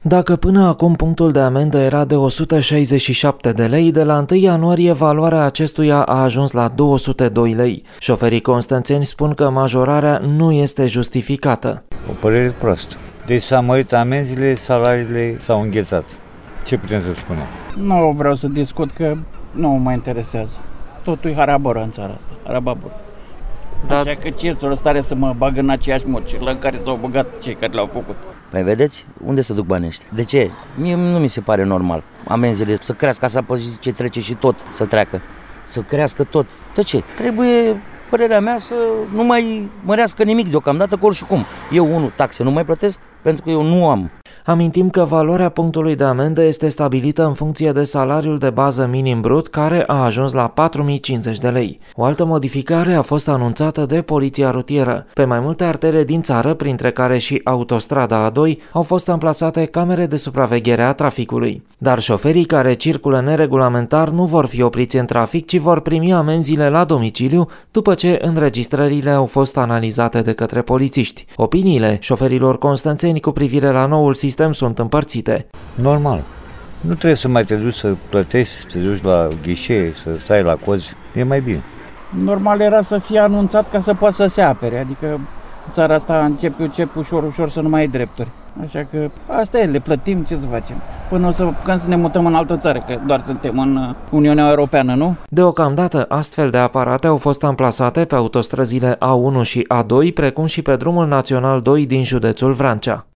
Dacă până acum punctul de amendă era de 167 de lei, de la 1 ianuarie valoarea acestuia a ajuns la 202 lei. Șoferii constanțeni spun că majorarea nu este justificată. O părere proastă. Deci s-a mărit amenziile, salariile s-au înghețat. Ce putem să spunem? Nu vreau să discut că nu mă interesează. Totul e haraboră în țara asta, harababur. Așa că ce este o stare să mă bag în aceeași mocilă în care s-au băgat cei care le-au făcut. Păi vedeți? Unde se duc banii ăștia? De ce? Mie nu mi se pare normal. Amenziile să crească, așa ce trece și tot să treacă. Să crească tot. De ce? Trebuie, părerea mea, să nu mai mărească nimic deocamdată, că oricum. Eu, taxe nu mai plătesc pentru că eu nu am. Amintim că valoarea punctului de amendă este stabilită în funcție de salariul de bază minim brut, care a ajuns la 4.050 de lei. O altă modificare a fost anunțată de Poliția Rutieră. Pe mai multe artere din țară, printre care și autostrada A2, au fost amplasate camere de supraveghere a traficului. Dar șoferii care circulă neregulamentar nu vor fi opriți în trafic, ci vor primi amenziile la domiciliu după ce înregistrările au fost analizate de către polițiști. Opiniile șoferilor constanțeni cu privire la noul sistem sunt împărțite. Normal. Nu trebuie să mai te duci să plătești, să te duci la ghișee, să stai la cozi. E mai bine. Normal era să fie anunțat ca să poată să se apere. Adică în țara asta încep ușor să nu mai ai drepturi. Așa că asta e, le plătim, ce să facem? Până o să apucăm să ne mutăm în altă țară, că doar suntem în Uniunea Europeană, nu? Deocamdată, astfel de aparate au fost amplasate pe autostrăzile A1 și A2, precum și pe drumul național 2 din județul Vrancea.